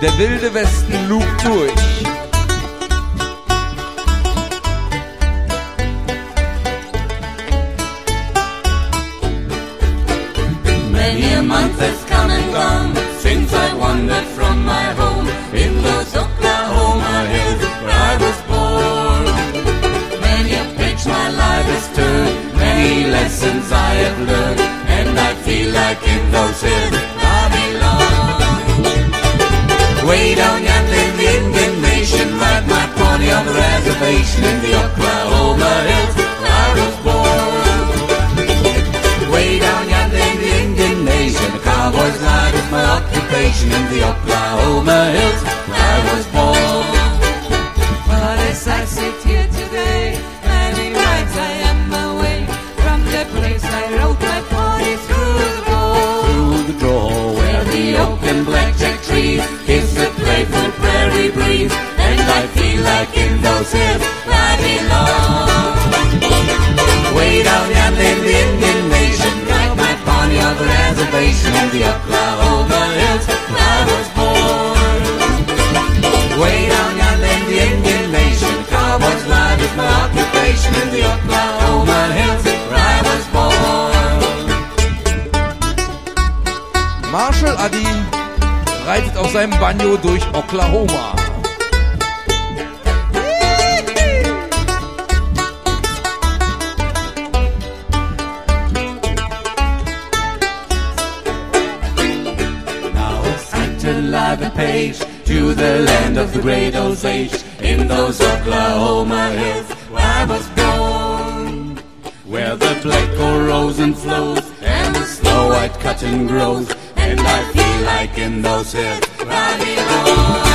Der wilde Westen lugt durch. Many a month has come and gone since I wandered from my home in those Oklahoma hills where I was born. Many a page my life has turned, many lessons I have learned, and I feel like in those hills I belong. Way down yonder in the Indian Nation, ride my pony on the reservation in the Oklahoma hills where I was born. Way down yonder in the Indian Nation, a cowboy's life is my occupation in the Oklahoma hills where I was born. But as I sit here today, many nights I am away from the place I rode my pony through the door, Where the oak and blackjack trees kiss the playful prairie breeze, and I feel like in those hills I belong. Way down yonder in the Indian Nation, ride my pony on the reservation in the Oklahoma hills where I was born. Way down yonder in the Indian Nation, cowboy's life is my occupation in the Oklahoma hills where I was born. Marshall Addy reitet auf seinem Banjo durch Oklahoma. Live a page to the land of the great Osage in those Oklahoma hills where I was born, where the black gold rose and flows and the snow white cotton grows, and I feel like in those hills where I belong.